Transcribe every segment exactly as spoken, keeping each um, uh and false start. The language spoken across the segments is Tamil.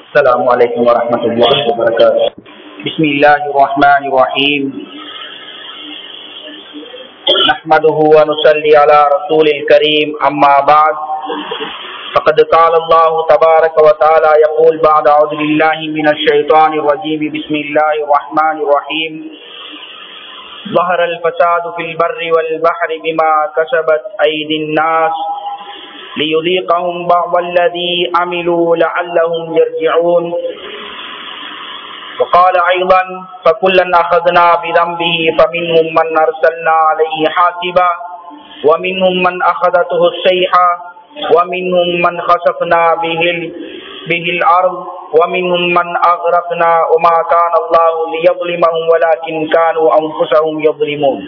السلام عليكم ورحمة الله وبركاته. بسم الله الرحمن الرحيم. نحمده ونصلي على رسول الكريم. أما بعد فقد قال الله تبارك وتعالى يقول بعد أعوذ بالله من الشيطان الرجيم. بسم الله الرحمن الرحيم. ظهر الفساد في البر والبحر بما كسبت أيدي الناس ليذيقهم بعض الذي عملوا لعلهم يرجعون. وقال أيضا فكلا أخذنا بذنبه فمنهم من أرسلنا عليه حاسبا ومنهم من أخذته الصيحة ومنهم من خسفنا به به الأرض ومنهم من أغرقنا وما كان الله ليظلمهم ولكن كانوا أنفسهم يظلمون.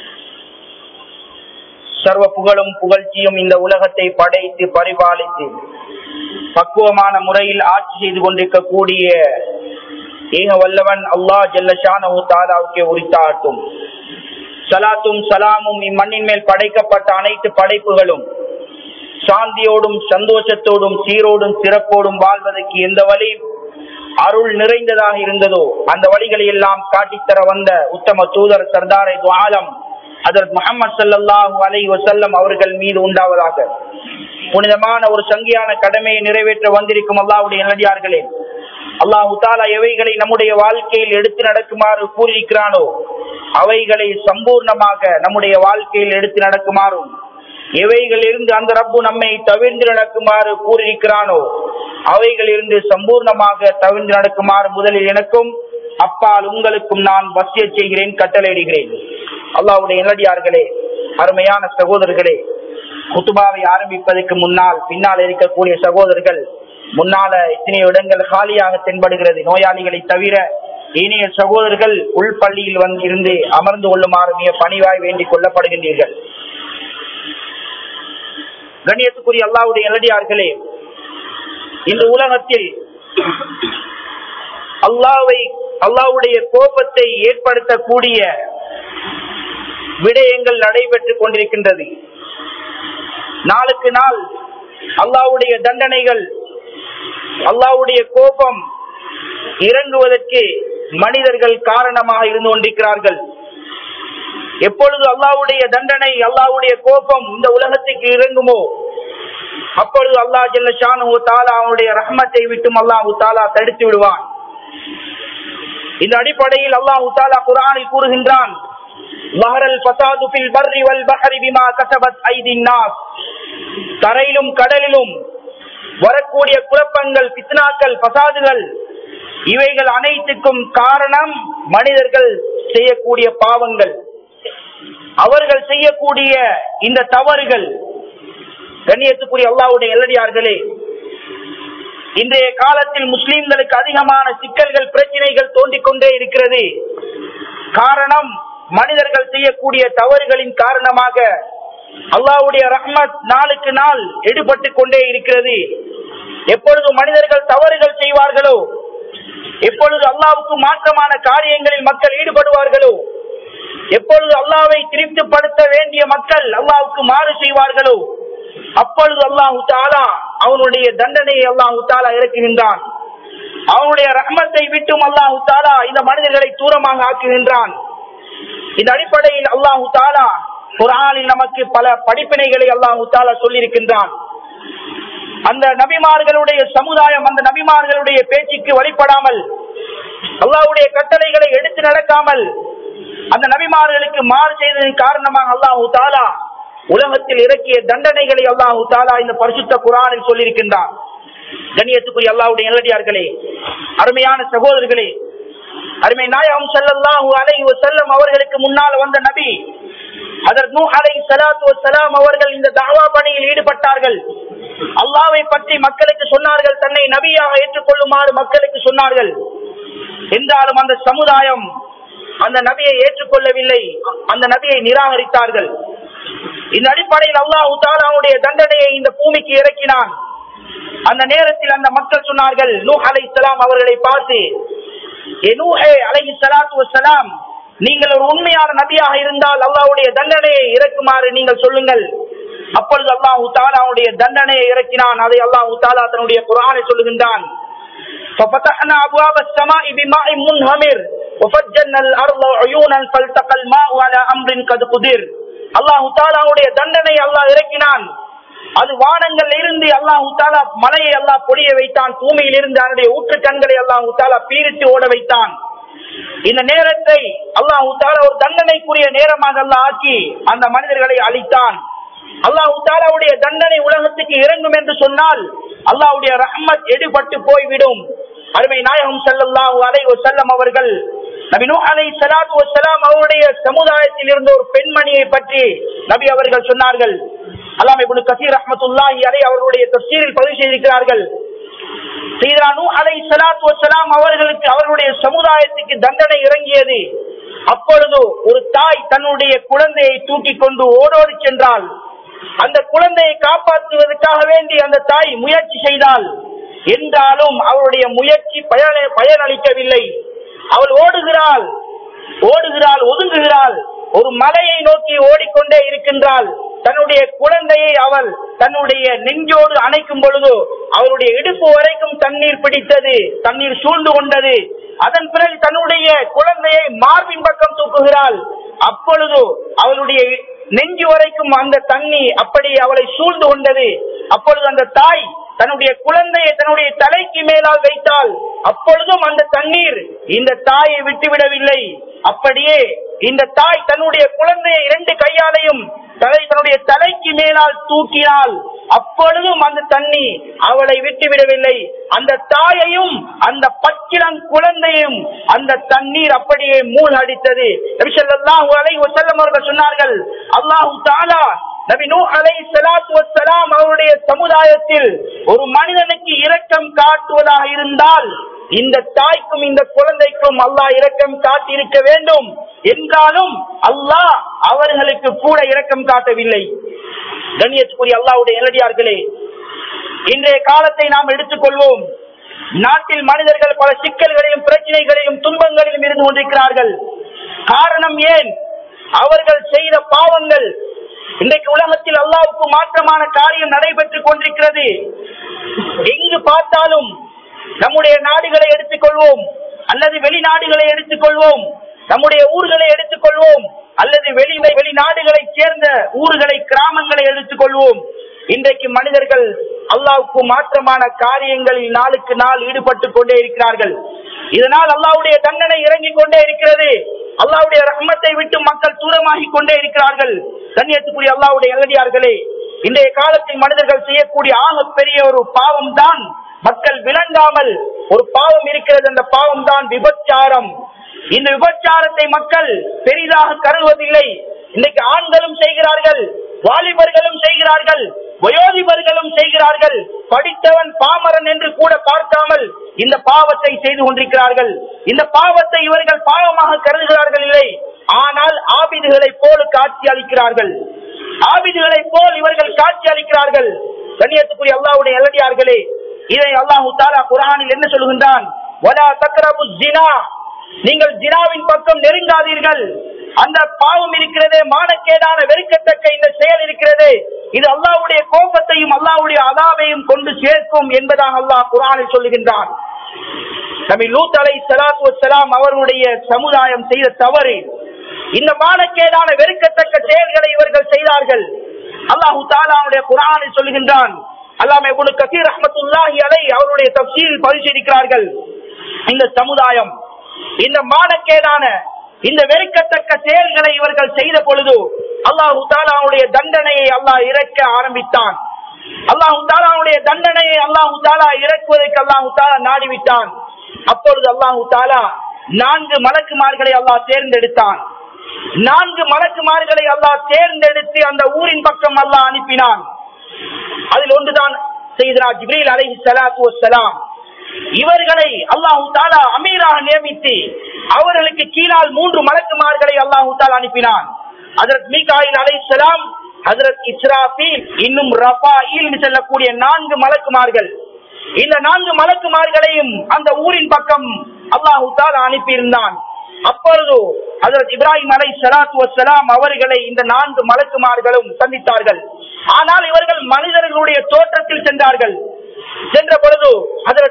சர்வ புகழும் புகழ்ச்சியும் இந்த உலகத்தை படைத்து பரிபாலித்து பக்குவமான முறையில் ஆட்சி செய்து கொண்டிருக்கக்கூடிய ஏக வல்லவன் அல்லாஹ் ஜல்ல ஷானஹு தஆலாவுக்கே உரித்தாட்டும். ஸலாத்தும் ஸலாமும் இம்மண்ணின் மேல் படைக்கப்பட்ட அனைத்து படைப்புகளும் சாந்தியோடும் சந்தோஷத்தோடும் சீரோடும் சிறப்போடும் வாழ்வதற்கு எந்த வழி அருள் நிறைந்ததாக இருந்ததோ அந்த வழிகளை எல்லாம் காட்டித்தர வந்த உத்தம தூதர் சர்தாரை து ஆலம் ஹஜ்ரத் முஹம்மது ஸல்லல்லாஹு அலைஹி வஸல்லம் அவர்கள் மீது உண்டாவதாக. புனிதமான ஒரு சங்கியான கடமையை நிறைவேற்ற வந்திருக்கும் அல்லாஹ்வுடைய நல்லடியார்களே, அல்லாஹ் தஆலா எவைகளை நம்முடைய வாழ்க்கையில் எடுத்து நடக்குமாறு கூறியிருக்கிறானோ அவைகளை சம்பூர்ணமாக நம்முடைய வாழ்க்கையில் எடுத்து நடக்குமாறும், எவைகளிலிருந்து அந்த ரப்பு நம்மை தவிர்ந்து நடக்குமாறு கூறியிருக்கிறானோ அவைகளிலிருந்து சம்பூர்ணமாக தவிர்ந்து நடக்குமாறு முதலில் எனக்கும் அப்பால் உங்களுக்கும் நான் வசியத் செய்கிறேன், கட்டளையிடுகிறேன். அல்லாஹ்வுடைய நல்லடியார்களே, அருமையான சகோதரர்களே, குத்துபாவை ஆரம்பிப்பதற்கு முன்னால் பின்னால் இருக்கக்கூடிய சகோதரர்கள் முன்னால எத்தனையோ இடங்கள் காலியாக தென்படுகிறது. நோயாளிகளை தவிர இனிய சகோதரர்கள் உள்பள்ளியில் வந்து இருந்து அமர்ந்து கொள்ளுமாறு மிக பணிவாய் வேண்டிக் கொள்ளப்படுகின்றீர்கள். கண்ணியத்துக்குரிய அல்லாஹ்வுடைய நல்லடியார்களே, இந்த உலகத்தில் அல்லாஹ்வை அல்லாஹ்வுடைய கோபத்தை ஏற்படுத்தக்கூடிய விடயங்கள் நடைபெற்றுக் கொண்டிருக்கின்றது. நாளுக்கு நாள் அல்லாஹ்வுடைய தண்டனைகள், அல்லாஹ்வுடைய கோபம் இறங்குவதற்கு மனிதர்கள் காரணமாக இருந்து கொண்டிருக்கிறார்கள். எப்பொழுது அல்லாஹ்வுடைய தண்டனை, அல்லாஹ்வுடைய கோபம் இந்த உலகத்துக்கு இறங்குமோ அப்பொழுது அல்லாஹ் ஜல்ல ஷானஹு தஆலா அவனுடைய ரஹ்மத்தை விட்டும் அல்லாஹ் தஆலா தடுத்து விடுவான். இந்த அடிப்படையில் அல்லாஹ் தஆலா குர்ஆனில் கூறுகின்றான், ظهرல் ஃபஸாது ஃபில் பர்ரி வல் பஹரி பிமா கஸபத் ஐதின் நாஸ். தரையிலும் கடலிலும் வரக்கூடிய குழப்பங்கள், ஃபித்னாக்கள், ஃபஸாதுகள் இவைகள் அனைத்துக்கும் காரணம் மனிதர்கள் செய்யக்கூடிய பாவங்கள், அவர்கள் செய்யக்கூடிய இந்த தவறுகள். கண்ணியத்துக்குரிய அல்லாஹ்வுடைய நல்லடியார்களே, இன்றைய காலத்தில் முஸ்லிம்களுக்கு அதிகமான சிக்கல்கள், பிரச்சனைகள் தோன்றிக் கொண்டே இருக்கிறது. காரணம் மனிதர்கள் செய்யக்கூடிய தவறுகளின் காரணமாக அல்லாஹ்வுடைய ரஹ்மத் நாளுக்கு நாள் எடுபட்டு கொண்டே இருக்கிறது. எப்பொழுது மனிதர்கள் தவறுகள் செய்வார்களோ, எப்பொழுது அல்லாஹ்வுக்கு மாற்றமான காரியங்களில் மக்கள் ஈடுபடுவார்களோ, எப்பொழுது அல்லாஹ்வை திருப்திப்படுத்த வேண்டிய மக்கள் அல்லாஹ்வுக்கு மாறு செய்வார்களோ அப்பொழுது அல்லாஹ் தஆலா அவனுடைய தண்டனையை அல்லாஹ் தஆலா இறக்குகின்றான். அவனுடைய ரஹ்மத்தை விட்டும் அல்லாஹ் தஆலா இந்த மனிதர்களை தூரமாக ஆக்குகின்றான். இந்த அடிப்படையில் அல்லாஹ் தஆலா குர்ஆனில் நமக்கு பல படிப்பினைகளை அல்லாஹ் தஆலா சொல்லியிருக்கின்றான். அந்த நபிமார்களுடைய சமுதாயம் அந்த நபிமார்களுடைய பேச்சுக்கு வழிபடாமல், அல்லாஹ்வுடைய கட்டளைகளை எடுத்து நடக்காமல் அந்த நபிமார்களுக்கு மாறு செய்ததன் காரணமாக அல்லாஹ் தஆலா உலகத்தில் இறக்கிய தண்டனைகளை அல்லாஹ் தஆலா இந்த பரிசுத்த குர்ஆனில் சொல்லியிருக்கின்றான். கண்ணியத்துக்குரிய அல்லாஹ்வுடைய நல்லடியார்களே, அருமையான சகோதரர்களே, அருமை நாயகம் ஸல்லல்லாஹு அலைஹி வஸல்லம் அவர்களுக்கு முன்னால் வந்த நபி ஹஜ்ரத் நூஹ் அலைஹிஸ்ஸலாத்து வஸ்ஸலாம் அவர்கள் இந்த தஅவா பணியில் ஈடுபட்டார்கள். அல்லாஹ்வை பற்றி மக்களுக்கு சொன்னார்கள், தன்னை நபியாக ஏற்றுக்கொள்ளுமாறு மக்களுக்கு சொன்னார்கள். என்றாலும் அந்த சமுதாயம் அந்த நபியை ஏற்றுக்கொள்ளவில்லை, அந்த நபியை நிராகரித்தார்கள். இந்த அடிப்படையில் அல்லாஹ் தஆலாவுடைய தண்டனையை இந்த பூமிக்கு இறக்கினான். அந்த நேரத்தில் அந்த மக்கள் சொன்னார்கள் நூஹ் அலைஹிஸ்ஸலாம் அவர்களை பார்த்து, ஏ நூஹே அலைஹிஸ்ஸலாத்து வஸ்ஸலாம், நீங்கள் ஒரு உண்மையான நபியாக இருந்தால் அல்லாஹ்வுடைய தண்டனையை இறக்குமாறு நீங்கள் சொல்லுங்கள். அப்பொழுது அல்லாஹ் தஆலாவுடைய தண்டனையை இறக்கினான். அதை அல்லாஹ் தஆலா தன்னுடைய குர்ஆனில் சொல்லுகின்றான், ففتحنا أبواب السماء بماء منهمر وفجرنا الأرض عيونا فالتقى الماء على أمر قد قدر. அல்லாஹ் தஆலாவுடைய தண்டனை அல்லாஹ் இறக்கினான். அது வானங்கள் இருந்து அல்லாஹ் தஆலா மலையை அல்லாஹ் பொழிய வைத்தான். பூமியில் இருந்து அதனுடைய ஊற்று கண்களை அல்லாஹ் தஆலா பீரிட்டு ஓட வைத்தான். இந்த நேரத்தை அல்லாஹ் தஆலா ஒரு தண்டனைக்குரிய நேரமாக அல்லாஹ் ஆக்கி அந்த மனிதர்களை அழித்தான். அல்லாஹ் தஆலாவுடைய தண்டனை உலகத்துக்கு இறங்கும் என்று சொன்னால் அல்லாஹ்வுடைய ரஹ்மத் எடுபட்டு போய்விடும். அருமை நாயகம் ஸல்லல்லாஹு அலைஹி வஸல்லம் அவர்கள் நபி நூஹ் அலைஹிஸ்ஸலாத்து வஸ்ஸலாம் அவருடைய சமுதாயத்தில் இருந்த ஒரு பெண்மணியை பற்றி நபி அவர்கள் சொன்னார்கள். அல்லாமா இப்னு கஸீர் ரஹ்மத்துல்லாஹி அலைஹி அவர்களுடைய தஃசீரில் பதிவு செய்திருக்கிறார்கள். சையதுனா நூஹ் அலைஹிஸ்ஸலாத்து வஸ்ஸலாம் அவர்களுக்கு அவர்களுடைய சமுதாயத்துக்கு தண்டனை இறங்கியது. அப்பொழுது ஒரு தாய் தன்னுடைய குழந்தையை தூக்கி கொண்டு ஓடோடி சென்றால் அந்த குழந்தையை காப்பாற்றுவதற்காக வேண்டி அந்த தாய் முயற்சி செய்தால் என்றாலும் அவருடைய முயற்சி பயன பயனளிக்கவில்லை. அவள் ஓடுகிறாள் ஓடுகிறாள் ஒதுங்குகிறாள். ஒரு மலையை நோக்கி ஓடிக்கொண்டே இருக்கின்றாள். தன்னுடைய குழந்தையை அவள் தன்னுடைய நெஞ்சோடு அணைக்கும் பொழுது அவளுடைய இடுப்பு வரைக்கும் தண்ணீர் பிடித்தது, தண்ணீர் சூழ்ந்து கொண்டது. அதன் பிறகு தன்னுடைய குழந்தையை மார்பின் பக்கம் தூக்குகிறாள். அப்பொழுது அவளுடைய நெஞ்சு வரைக்கும் அந்த தண்ணி அப்படி அவளை சூழ்ந்து கொண்டது. அப்பொழுது அந்த தாய் தன்னுடைய குழந்தையை தன்னுடைய தலைக்கு மேலால் வைத்தால் அப்பொழுதும் அந்த தண்ணீர் இந்த தாயை விட்டுவிடவில்லை. அப்படியே இந்த தாய் தன்னுடைய குழந்தையை இரண்டு கையாலையும் தலை தன்னுடைய தலைக்கு மேலால் தூக்கினாள். அப்பொழுதும் அந்த தண்ணி அவளை விட்டுவிடவில்லை. அந்த தாயையும் அந்த பச்சிளம் குழந்தையும் அந்த தண்ணீர் அப்படியே மூழ்கடித்தது. நபி ஸல்லல்லாஹு அலைஹி வஸல்லம் அவர்கள் சொன்னார்கள், அல்லாஹ் தஆலா நபி நூஹ் அலைஹிஸ்ஸலாத்து வஸ்ஸலாம் அவருடைய சமுதாயத்தில் ஒரு மனிதனுக்கு இரக்கம் காட்டுவதாக இருந்தால் இந்த தாய்க்கும் இந்த குழந்தைக்கும் அல்லாஹ் இரக்கம் காட்டி இருக்க வேண்டும். என்றாலும் அல்லாஹ் அவர்களுக்கு கூட இரக்கம் காட்டவில்லை. கண்ணியத்துக்குரிய அல்லாஹ்வுடைய நல்லடியார்களே, இன்றைய காலத்தை நாம் எடுத்துக்கொள்வோம். நாட்டில் மனிதர்கள் பல சிக்கல்களையும் பிரச்சனைகளையும் துன்பங்களிலும் இருந்து கொண்டிருக்கிறார்கள். காரணம் ஏன்? அவர்கள் செய்த பாவங்கள். இன்றைக்கு உலகத்தில் அல்லாஹ்வுக்கு மாற்றமான காரியம் நடைபெற்றுக் கொண்டிருக்கிறது. எங்கு பார்த்தாலும் நம்முடைய நாடுகளை எடுத்துக்கொள்வோம் அல்லது வெளிநாடுகளை எடுத்துக்கொள்வோம், நம்முடைய ஊர்களை எடுத்துக்கொள்வோம் அல்லது வெளி வெளிநாடுகளை சேர்ந்த ஊர்களை கிராமங்களை எடுத்துக்கொள்வோம். இன்றைக்கு மனிதர்கள் அல்லாஹ்வுக்கு மாற்றமான காரியங்களில் நாளுக்கு நாள் ஈடுபட்டு கொண்டே இருக்கிறார்கள். இதனால் அல்லாஹ்வுடைய தண்டனை இறங்கிக் கொண்டே இருக்கிறது. அல்லாஹ்வுடைய ரஹ்மத்தை விட்டு மக்கள் தூரமாகி கொண்டே இருக்கிறார்கள். கண்ணியத்துக்குரிய அல்லாஹ்வுடைய நல்லடியார்களே, இன்றைய காலத்தில் மனிதர்கள் செய்யக்கூடிய ஆக பெரிய ஒரு பாவம் தான் மக்கள் விளங்காமல் ஒரு பாவம் இருக்கிறது. அந்த பாவம் தான் விபச்சாரம். இந்த விபச்சாரத்தை மக்கள் பெரிதாக கருதுவதில்லை. இன்னைக்கு ஆண்களும் செய்கிறார்கள், வாலிபர்களும் செய்கிறார்கள், வயோதிபர்களும் செய்கிறார்கள். படித்தவன் பாமரன் என்று கூட பார்க்காமல் இந்த பாவத்தை செய்து கொண்டிருக்கிறார்கள். இந்த பாவத்தை இவர்கள் பாவமாக கருதுகிறார்கள் இல்லை, ஆனால் ஆபிதுகளை போல் காட்சி அளிக்கிறார்கள். ஆபிதுகளை போல் இவர்கள் காட்சி அளிக்கிறார்கள். கண்ணியத்துக்குரிய அல்லாஹ்வுடைய நல்லடியார்களே, இதை அல்லாஹ் தஆலா குர்ஆனில் என்ன சொல்கின்றான்? வலா தக்ரபுஸ் ஜினா, நீங்கள் ஜினாவின் பக்கம் நெருங்காதீர்கள். அந்த பாவம் இருக்கிறதே, மானக்கேடான வெறுக்கத்தக்க இந்த செயல் இருக்கிறதே, இது அல்லாஹ்வுடைய கோபத்தையும் அல்லாஹ்வுடைய அதாபையும் கொண்டு சேர்க்கும் என்பதாக அல்லாஹ் குர்ஆனில் சொல்லுகின்றான். நபி லூத் அலைஹிஸ்ஸலாத்து வஸ்ஸலாம் அவர்களுடைய சமுதாயம் செய்த தவறு, இந்த மானக்கேடான வெறுக்கத்தக்க செயல்களை இவர்கள் செய்தார்கள். அல்லாஹ் தஆலாவுடைய குர்ஆனில் சொல்லுகின்றான். அல்லாமா இப்னு கஸீர் ரஹ்மத்துல்லாஹி அலைஹி அவருடைய தஃசீரில் பதிவு செய்திருக்கிறார்கள், இந்த சமுதாயம் இந்த மானக்கேடான இந்த வெறுக்கத்தக்க செயல்களை இவர்கள் செய்த பொழுது அல்லாஹ் தஆலாவுடைய தண்டனையை அல்லாஹ் இறக்க ஆரம்பித்தான். அல்லாஹ் தஆலாவுடைய தண்டனையை அல்லாஹ் தஆலா இறக்குவதற்கு அல்லாஹ் தஆலா நாடிவிட்டான். அப்பொழுது அல்லாஹ் தஆலா நான்கு மலக்குமார்களை அல்லாஹ் தேர்ந்தெடுத்தான். நான்கு மலக்குமார்களை அல்லாஹ் தேர்ந்தெடுத்து அந்த ஊரின் பக்கம் அல்லாஹ் அனுப்பினான். அதில் ஒன்றுதான் சையதுனா ஜிப்ரீல் அலைஹிஸ்ஸலாத்து வஸ்ஸலாம். இவர்களை அல்லாஹ் தஆலா அமீராக நியமித்து அவர்களுக்கு கீழால் மூன்று மலக்குமார்களை அல்லாஹ் தஆலா அனுப்பினான். ஹஜ்ரத் மீகாயில் அலைஹிஸ்ஸலாம், ஹஜ்ரத் இஸ்ராஃபீல், இன்னும் ரஃபாயில் என்று சொல்லக்கூடிய நான்கு மலக்குமார்கள். இந்த நான்கு மலக்குமார்களையும் அந்த ஊரின் பக்கம் அல்லாஹ் தஆலா அனுப்பியிருந்தான். அப்பொழுது ஹஜ்ரத் இப்ராஹிம் அலைஹிஸ்ஸலாத்து வஸ்ஸலாம் அவர்களை இந்த நான்கு மலக்குமார்களும் சந்தித்தார்கள். ஆனால் இவர்கள் மனிதர்களுடைய தோற்றத்தில் சென்றார்கள். சென்ற பொழுது ஹஜ்ரத் இப்ராஹிம்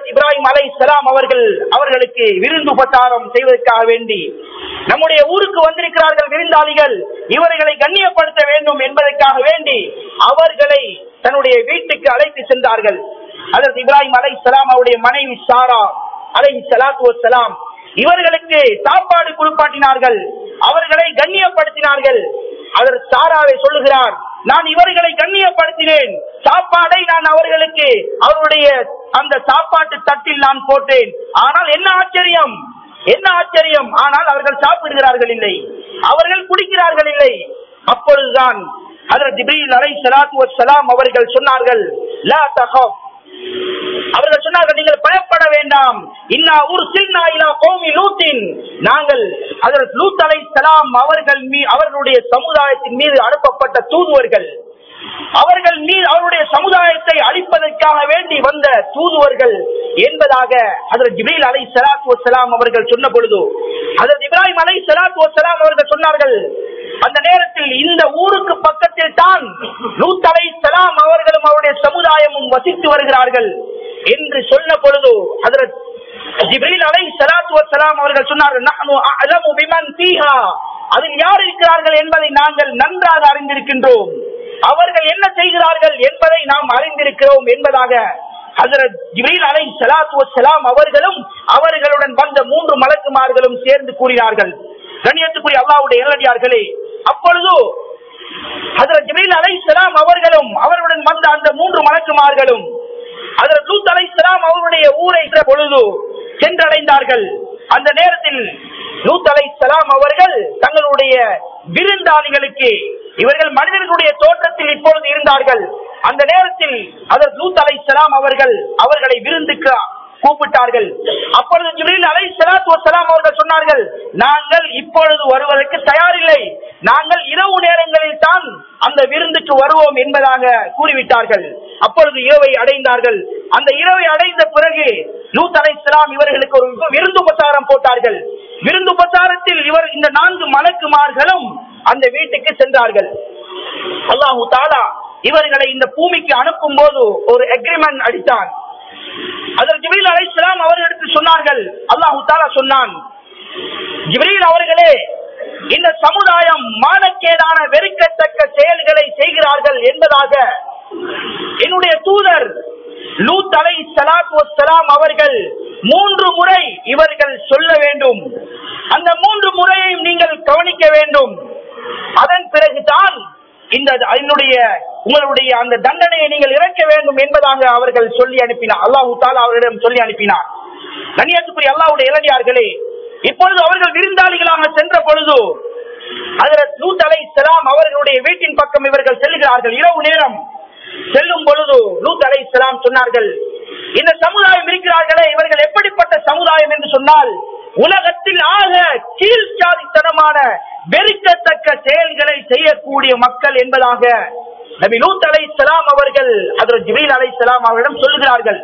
அலைஹிஸ்ஸலாம் அவர்கள் அவர்களுக்கு விருந்து உபசாரம் செய்வதற்காக வேண்டி நம்முடைய ஊருக்கு வந்திருக்கிறார்கள் விருந்தாளிகள், இவர்களை கண்ணியப்படுத்த வேண்டும் என்பதற்காக வேண்டி அவர்களை தன்னுடைய வீட்டுக்கு அழைத்து சென்றார்கள். அதற்கு இப்ராஹிம் அலைஹிஸ்ஸலாம் அவருடைய மனைவி சாரா அலைஹிஸ்ஸலாத்து வஸ்ஸலாம் இவர்களுக்கு சாப்பாடு குளிப்பாட்டினார்கள், அவர்களை கண்ணியப்படுத்தினார்கள். அதற்கு சாராவை சொல்லுகிறார், நான் இவர்களை கண்ணியப்படுத்தினேன், சாப்பாடை நான் அவர்களுக்கு அவருடைய அந்த சாப்பாட்டு தட்டில் நான் போட்டேன். ஆனால் என்ன ஆச்சரியம், என்ன ஆச்சரியம், ஆனால் அவர்கள் சாப்பிடுகிறார்கள் இல்லை, அவர்கள் குடிக்கிறார்கள் இல்லை. அப்பொழுதுதான் ஹஜ்ரத் ஜிப்ரீல் அலைஹிஸ்ஸலாத்து வஸ்ஸலாம் அவர்கள் சொன்னார்கள், லா தகஃப், அவர்கள் சொன்னார்கள், நீங்கள் பயப்பட வேண்டாம், இன்னா உர்சில்னா இலா கௌமி லூத்தின், நாங்கள் ஹஜ்ரத் லூத் அலைஹிஸ்ஸலாம் அவர்கள் அவர்களுடைய சமுதாயத்தின் மீது அனுப்பப்பட்ட தூதுவர்கள், அவர்கள் மீது அவருடைய சமுதாயத்தை அழிப்பதற்காக வேண்டி வந்த தூதுவர்கள் என்பதாக ஹஜ்ரத் ஜிப்ரீல் அலைஹிஸ்ஸலாத்து வஸ்ஸலாம் அவர்கள் சொன்ன பொழுது ஹஜ்ரத் இப்ராஹிம் அலைஹிஸ்ஸலாத்து வஸ்ஸலாம் அவர்கள் சொன்னார்கள், அந்த நேரத்தில் இந்த ஊருக்கு பக்கத்தில் தான் லூத் அலைஹிஸ்ஸலாம் அவர்களும் அவருடைய சமுதாயமும் வசித்து வருகிறார்கள் என்று சொன்ன பொழுது ஹஜ்ரத் ஜிப்ரீல் அலைஹிஸ்ஸலாத்து வஸ்ஸலாம் அவர்கள் சொன்னார்கள், நஹ்னு அஅலமு பிமன் ஃபீஹா, அதில் யார் இருக்கிறார்கள் என்பதை நாங்கள் நன்றாக அறிந்திருக்கின்றோம், அவர்கள் என்ன செய்கிறார்கள் என்பதை நாம் அறிந்திருக்கிறோம் என்பதாக ஹஜ்ரத் ஜிப்ரீல் அலைஹிஸ்ஸலாத்து வஸ்ஸலாம் அவர்களும் அவர்களுடன் வந்த மூன்று மலக்குமார்களும் சேர்ந்து கூறினார்கள். கண்ணியத்துக்குரிய அல்லாஹ்வுடைய நல்லடியார்களே, அப்பொழுது ஹஜ்ரத் ஜிப்ரீல் அலைஹிஸ்ஸலாம் அவர்களும் அவர்களுடன் வந்த அந்த மூன்று மலக்குமார்களும் ஹஜ்ரத் லூத் அலைஹிஸ்ஸலாம் அவருடைய ஊரை பொழுது சென்றடைந்தார்கள். அந்த நேரத்தில் லூத் அலைஹிஸ்ஸலாம் அவர்கள் தங்களுடைய விருந்தாளிகளுக்கு, இவர்கள் மனிதர்களுடைய தோற்றத்தில் இப்பொழுது இருந்தார்கள், அந்த நேரத்தில் ஹஜ்ரத் லூத் அலைஹிஸ்ஸலாம் அவர்கள் அவர்களை விருந்துக்கு கூப்பிட்டார்கள். அப்பொழுது ஜிப்ரீல் அலைஹிஸ்ஸலாத்து வஸ்ஸலாம் அவர்கள் சொன்னார்கள், நாங்கள் இப்பொழுது வருவதற்கு தயாரில்லை, நாங்கள் இரவு நேரங்களில் தான் அந்த விருந்துக்கு வருவோம் என்பதாக கூறிவிட்டார்கள். அப்பொழுது இரவை அடைந்தார்கள். அந்த இரவை அடைந்த பிறகு லூத் அலைஹிஸ்ஸலாம் இவர்களுக்கு ஒரு விருந்து உபசாரம் போட்டார்கள். விருந்து உபசாரத்தில் இவர் இந்த நான்கு மலக்குமார்களும் அந்த வீட்டுக்கு சென்றார்கள். அல்லாஹு தஆலா இவர்களை இந்த பூமிக்கு அனுப்பும் போது ஒரு அக்ரிமெண்ட் அடித்தான். அதற்கு ஜிப்ரீல் அலைஹிஸ்ஸலாம் அவர்களுக்கு சொன்னார்கள், அல்லாஹு தஆலா சொன்னான், ஜிப்ரீல் அவர்களே, இந்த சமுதாயம் மானக்கேடான வெறுக்கத்தக்க செயல்களை செய்கிறார்கள் என்பதாக என்னுடைய தூதர் லூத் அலைஹிஸ்ஸலாத்து வஸ்ஸலாம் அவர்கள் மூன்று முறை இவர்கள் சொல்ல வேண்டும், அந்த மூன்று முறையையும் நீங்கள் கவனிக்க வேண்டும், அதன் பிறகுதான் இந்த என்னுடைய உங்களுடைய அந்த தண்டனையை நீங்கள் இறக்க வேண்டும் என்பதாக அவர்கள் சொல்லி அனுப்பினார். அல்லாஹு தஆலா அவர்களிடம் சொல்லி அனுப்பினார். கண்ணியத்துக்குரிய அல்லாஹ்வுடைய இளடியார்களே, இப்பொழுது அவர்கள் விருந்தாளிகளாக சென்ற பொழுது ஹஜ்ரத் லூத் அலைஹிஸ்ஸலாம் அவர்களுடைய வீட்டின் பக்கம் இவர்கள் செல்கிறார்கள். இரவு நேரம் செல்லும் பொழுது லூத் அலைஹிஸ்ஸலாம் சொன்னார்கள், இந்த சமுதாயம் இருக்கிறார்களே, இவர்கள் எப்படிப்பட்ட சமுதாயம் என்று சொன்னால், உலகத்தில் ஆக கீழ்ச்சாதித்தனமான வெறுக்கத்தக்க செயல்களை செய்யக்கூடிய மக்கள் என்பதாக நபி லூத் அலைஹிஸ்ஸலாம் அவர்கள் ஹஜ்ரத் ஜிப்ரீல் அலைஹிஸ்ஸலாம் அவர்களிடம் சொல்கிறார்கள்.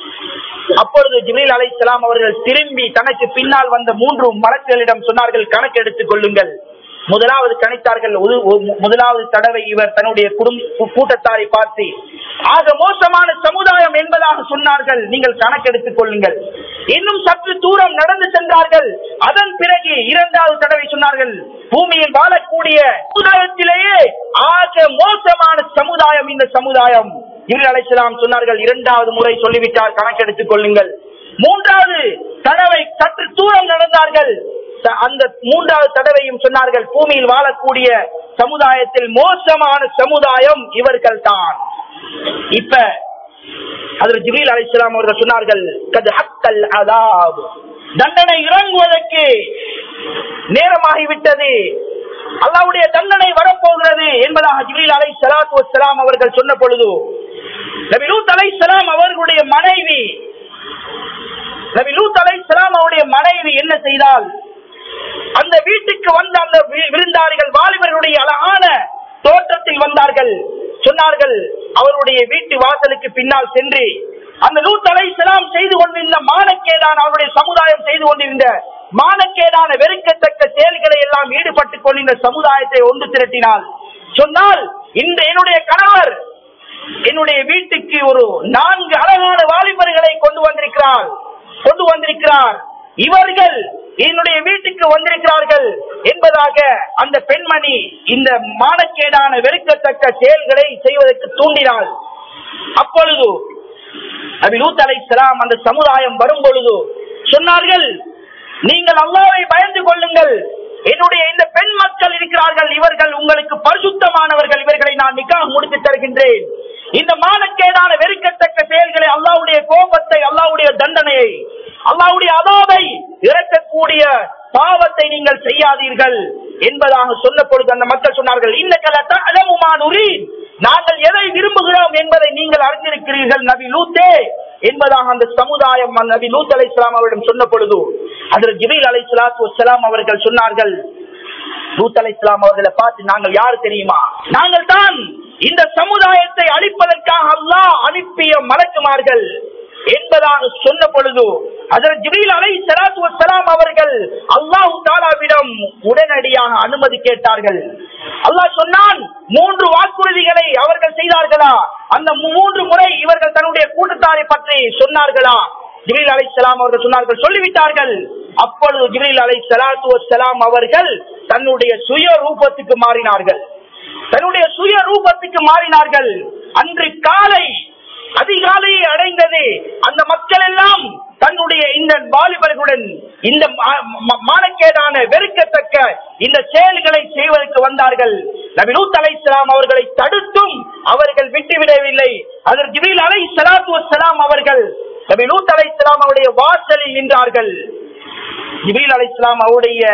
அப்பொழுது ஜிப்ரீல் அலைஹிஸ்ஸலாம் அவர்கள் திரும்பி தனக்கு பின்னால் வந்த மூன்று மலக்குகளிடம் சொன்னார்கள், கணக்கு எடுத்துக் கொள்ளுங்கள். முதலாவது கணித்தார்கள். முதலாவது தடவை இவர் தன்னுடைய குடும்ப கூட்டத்தாரை பார்த்து ஆக மோசமான சமுதாயம் என்பதாக சொன்னார்கள், நீங்கள் கணக்கெடுத்துக் கொள்ளுங்கள். இன்னும் சற்று தூரம் நடந்து சென்றார்கள். அதன் பிறகு இரண்டாவது தடவை சொன்னார்கள், பூமியில் வாழக்கூடிய சமுதாயத்திலேயே ஆக மோசமான சமுதாயம் இந்த சமுதாயம். ஜிப்ரீல் அலைஹிஸ்ஸலாம் சொன்னார்கள், இரண்டாவது முறை சொல்லிவிட்டார், கணக்கெடுத்துக் கொள்ளுங்கள். மூன்றாவது தடவை சற்று தூரம் நடந்தார்கள். அந்த மூன்றாவது தடவையும் சொன்னார்கள், பூமியில் வாழக்கூடிய சமுதாயத்தில் மோசமான சமுதாயம் இவர்கள் தான். இப்ப ஹஜ்ரத் ஜிப்ரீல் அலைஹிஸ்ஸலாம் அவர்கள் சொன்னார்கள், கத் ஹக்கல் அஸாப், தண்டனை இறங்குவதற்கு நேரமாகிவிட்டது, அல்லாஹ்வுடைய தண்டனை வரப்போகிறது என்பதாக ஜிப்ரீல் அலைஹிஸ்ஸலாத்து வஸ்ஸலாம் அவர்கள் சொன்ன பொழுது நபி லூத் அலைஹிஸ்ஸலாம் அவர்களுடைய மனைவி நபி லூத் அலைஹிஸ்ஸலாம் அவருடைய மனைவி என்ன செய்தால், அந்த வீட்டுக்கு வந்த அந்த விருந்தாளிகள் வாலிபர்களுடைய அழகான தோற்றத்தில் வந்தார்கள். சொன்னார்கள், அவருடைய வீட்டு வாசலுக்கு பின்னால் சென்று அந்த லூத் அலைஹிஸ்ஸலாம் செய்து கொண்டிருந்த மானக்கேடான, அவருடைய சமுதாயம் செய்து கொண்டிருந்த மானக்கேடான வெறுக்கத்தக்க செயல்களை எல்லாம் ஈடுபட்டுக் கொண்டிருந்த சமுதாயத்தை ஒன்று திரட்டினால் சொன்னால், இந்த என்னுடைய கணவர் என்னுடைய வீட்டுக்கு ஒரு நான்கு அழகான வாலிபர்களை கொண்டு வந்திருக்கிறார், சொல்கிறார், இவர்கள் என்னுடைய வீட்டுக்கு வந்திருக்கிறார்கள் என்பதாக அந்த பெண்மணி இந்த மானக்கேடான வெறுக்கத்தக்க செயல்களை செய்வதற்கு தூண்டினாள். அப்பொழுது நபி லூத் அலைஹிஸ்ஸலாம் அந்த சமுதாயம் வரும் பொழுது சொன்னார்கள், நீங்கள் அல்லாஹ்வை பயந்து கொள்ளுங்கள், என்னுடைய இந்த பெண் மக்கள் இருக்கிறார்கள், இவர்கள் உங்களுக்கு பரிசுத்தமானவர்கள், இவர்களை நான் நிக்காஹ் முடித்து தருகின்றேன். இந்த மானக்கேடான வெறுக்கத்தக்க செயல்களை, அல்லாஹ்வுடைய கோபத்தை, அல்லாஹ்வுடைய தண்டனையை, அல்லாஹ்வுடைய அதாபை இறக்கக்கூடிய பாவத்தை நீங்கள் செய்யாதீர்கள் என்பதாக சொன்ன பொழுது அந்த மக்கள் சொன்னார்கள், இன்னக லதஅலமு மா நுரீத், நாங்கள் எதை விரும்புகிறோம் என்பதை நீங்கள் அறிந்திருக்கிறீர்கள் நபி லூத்தே என்பதாக அந்த சமுதாயம் நபி லூத் அலைஹிஸ்ஸலாம் அவரிடம் சொன்ன பொழுது ஹஜ்ரத் ஜிப்ரீல் அலைஹிஸ்ஸலாத்து வஸ்ஸலாம் அவர்கள் சொன்னார்கள், லூத் அலைஹிஸ்ஸலாம் அவர்களை பார்த்து, நாங்கள் யார் தெரியுமா? நாங்கள் தான் இந்த சமுதாயத்தை அழிப்பதற்காக அல்லாஹ் அனுப்பிய மலக்குமார்கள் என்பதாக சொன்ன பொழுது ஹஜ்ரத் ஜிப்ரீல் அலைஹிஸ்ஸலாத்து வஸ்ஸலாம் அவர்கள் அல்லாஹ் தஆலாவிடம் உடனடியாக அனுமதி கேட்டார்கள். அல்லாஹ் சொன்னான், மூன்று வாக்குறுதிகளை அவர்கள் செய்தார்களா? அந்த மூன்று முறை இவர்கள் தன்னுடைய கூட்டத்தாரை பற்றி சொன்னார்களா? ஜிப்ரீல் அலைஹிஸ்ஸலாம் அவர்கள் சொன்னார்கள், சொல்லிவிட்டார்கள். அப்பொழுது ஜிப்ரீல் அலைஹிஸ்ஸலாத்து வஸ்ஸலாம் அவர்கள் தன்னுடைய சுய ரூபத்துக்கு மாறினார்கள். தன்னுடைய சுய ரூபத்துக்கு மாறினார்கள். அன்று காலை அதிகாலையை அடைந்தது. அந்த மக்கள் எல்லாம் தன்னுடைய இந்த வாலிபர்களுடன் இந்த மானக்கேடான வெறுக்கத்தக்க இந்த செயல்களை செய்வதற்கு வந்தார்கள். நபி லூத் அலைஹிஸ்ஸலாம் அவர்களை தடுத்தும் அவர்கள் விட்டுவிடவில்லை. ஹஜ்ரத் ஜிப்ரீல் அலைஹிஸ்ஸலாத்து வஸ்ஸலாம் அவர்கள் நபி லூத் அலைஹிஸ்ஸலாம் அவருடைய வாசலில் நின்றார்கள். ஜிப்ரீல் அலைஹிஸ்ஸலாம் அவருடைய